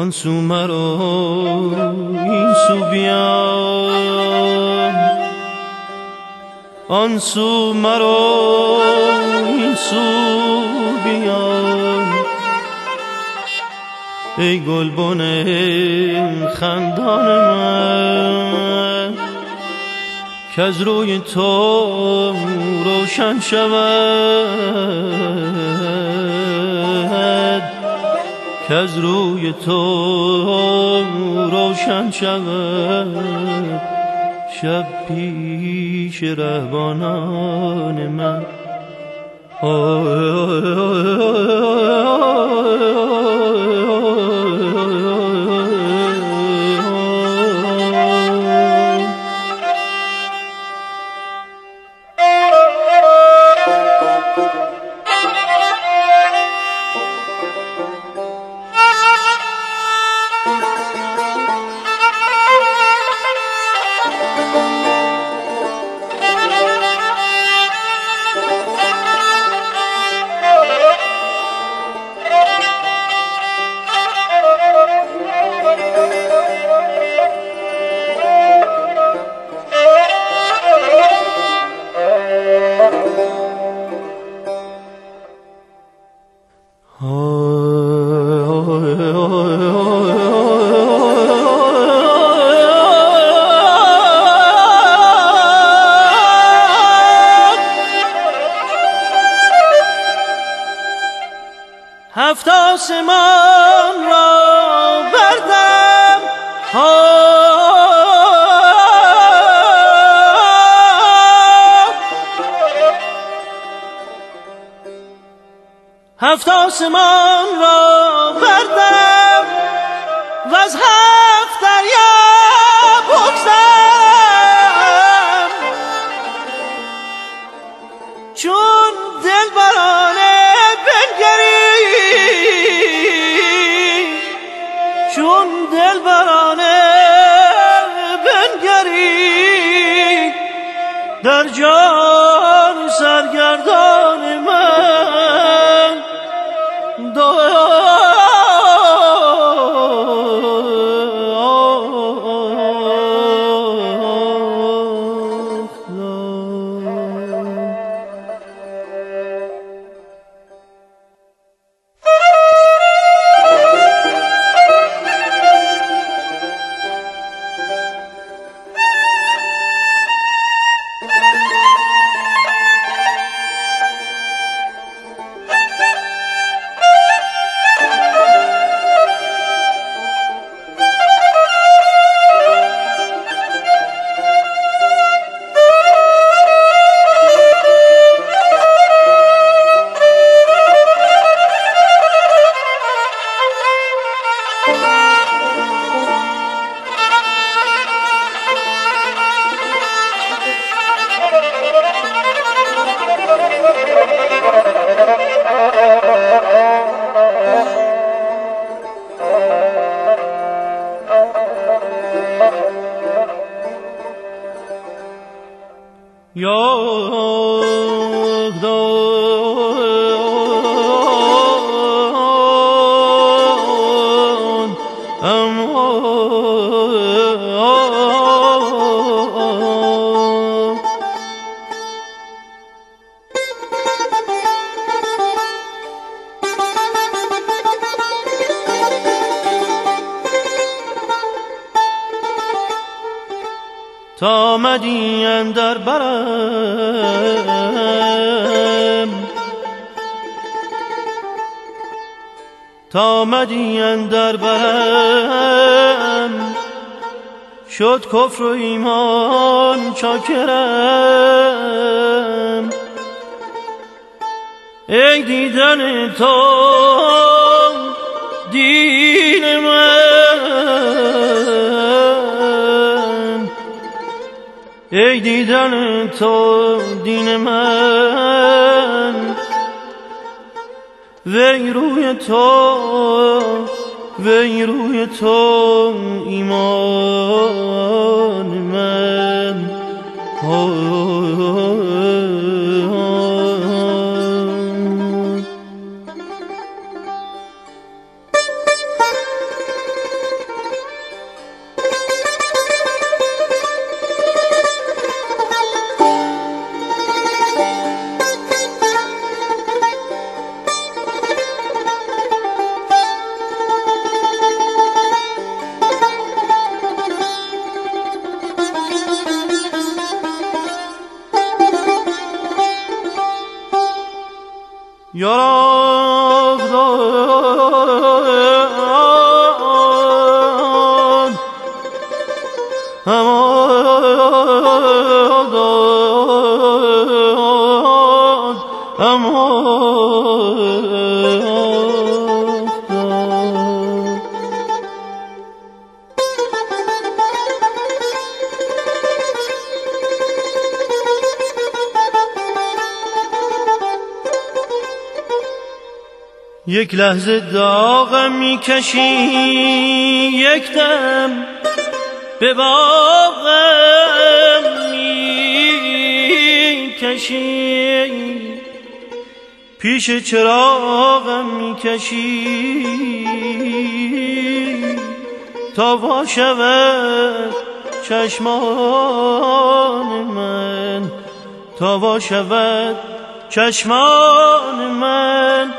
آن سو مرا این سو بیا، آن سو مرا این سو بیا. ای گلبن خندان من کز روی تو روشن شود، کز روی تو روشن شود. شب پیش رهبانان من هفت آسمان را بردم، هفت آسمان را بردم و از هفت دریا بگذرم، چون دلبرانه چون دلبرانه بنگری در جان سرگردان من. تا آمدی اندر برم، تا آمدی اندر برم شد کفر و ایمان چاکرم. ای دیدن تو دین من، ای دیدن تو دین من. وی روی تو، وی روی تو ایمان من. یاران یک لحظه داغم میکشی، یک دم به باغم میکشی، پیش چراغم میکشی تا وا شود چشمان من، تا وا شود چشمان من.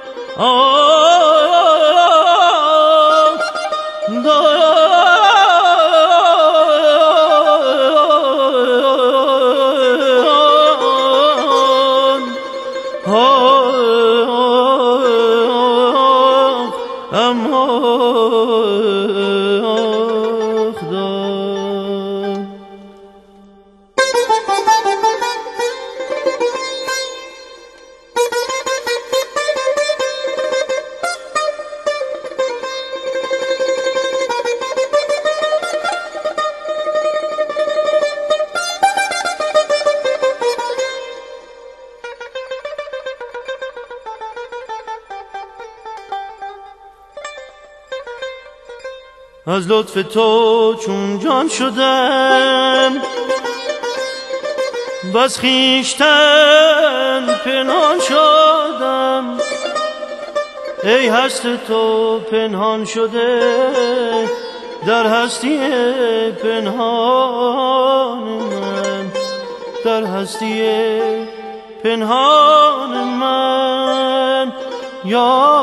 از لطف تو چون جان شدم و از خویشتن پنهان شدم، ای هست تو پنهان شده در هستی پنهان من، در هستی پنهان من. یا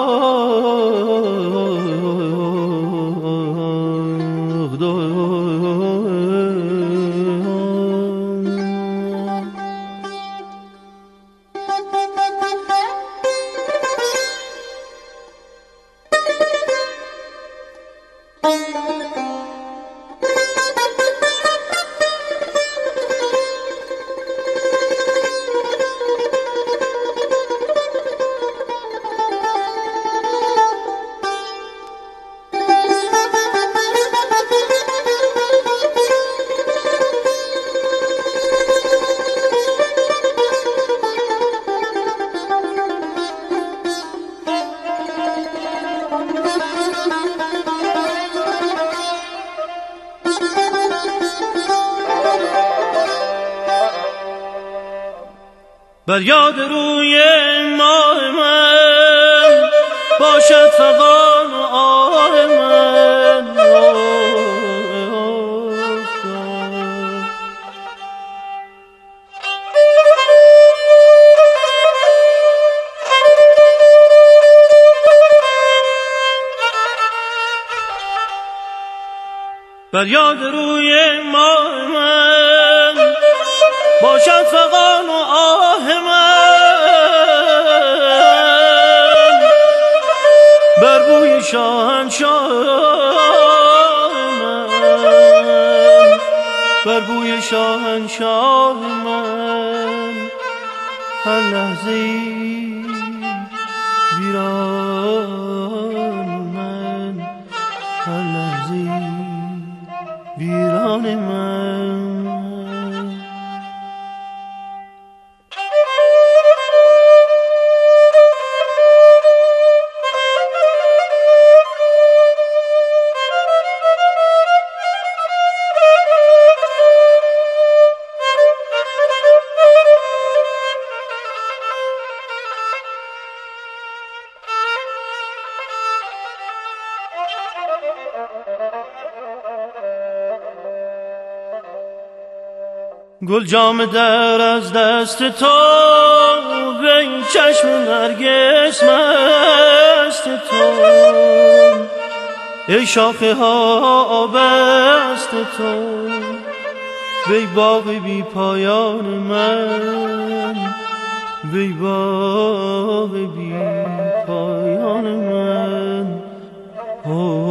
بر یاد روی ماه من باشد فغان و آه من، بر یاد روی ماه من باشد فغان و آه من، بر بوی شاهنشاه من، بر بوی شاهنشاه من، هر لحظه ویران من، هر لحظه ویران من. گل جام در از دست تو وی چشم نرگس مست تو، ای شاخه ها آبست تو وی باغ بی پایان من، وی باغ بی پایان من